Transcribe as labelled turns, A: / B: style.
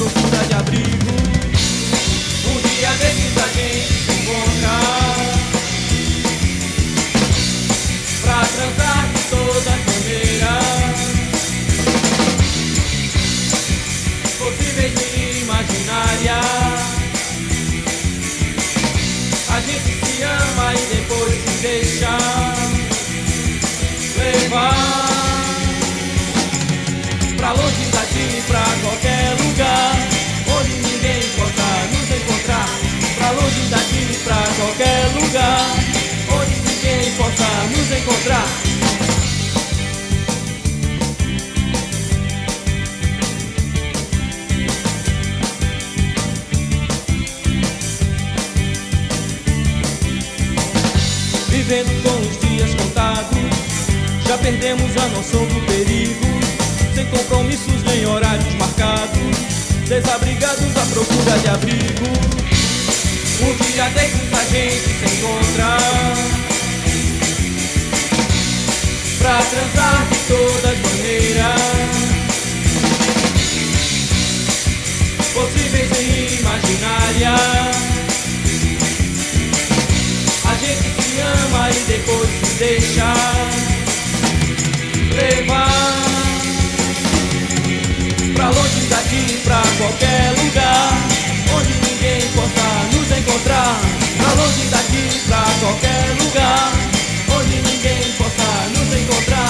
A: procura de abrigo. Um dia desses a gente se encontra pra transar de todas as maneiras possíveis e imaginárias. A gente se ama e depois se deixa levar pra longe daqui, pra qualquer lugar onde ninguém possa nos encontrar. Pra longe daqui, pra qualquer lugar onde ninguém possa nos encontrar. Vivendo com os dias contados, já perdemos a noção do perigo. Sem compromissos nem horários marcados, desabrigados à procura de abrigo. Um dia desses a gente se encontra pra transar de todas as maneiras possíveis e imaginárias. A gente se ama e depois se deixa levar pra longe daqui, pra qualquer lugar onde ninguém possa nos encontrar. Pra longe daqui, pra qualquer lugar onde ninguém possa nos encontrar.